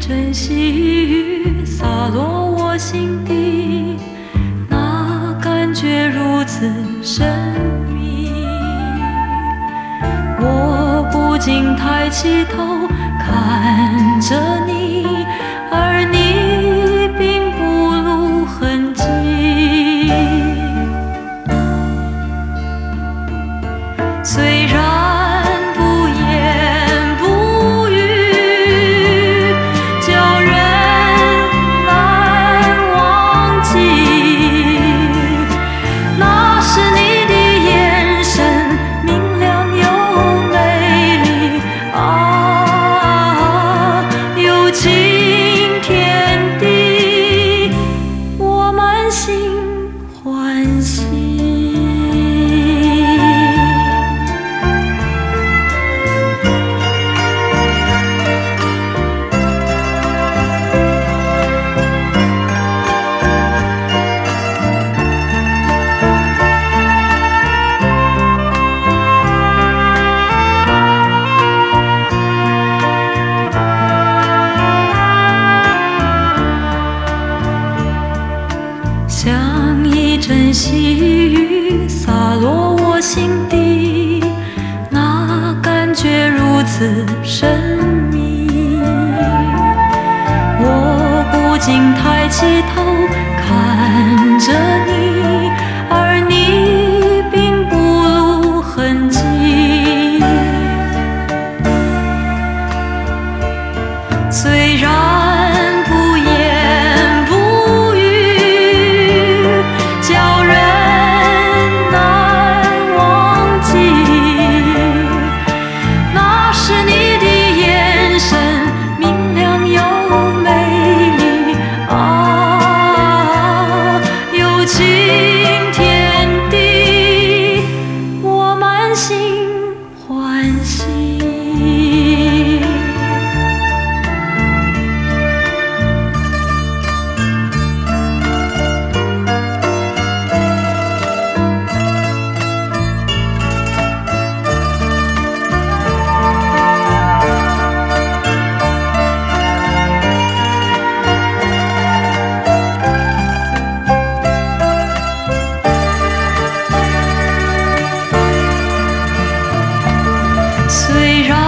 阵细雨洒落我心底，那感觉如此神秘。我不禁抬起头看着你，而你并不露痕迹。虽然不言不语，叫人难忘记。那是你的眼神，明亮又美丽啊，有情天地，我满心欢喜。像一阵细雨洒落我心底，那感觉如此神秘。我不禁抬起头看着你，而你并不露痕迹。虽然不言不语，叫人难忘记。那是你的眼神，明亮又美丽啊，有情天地，我满心欢喜。虽然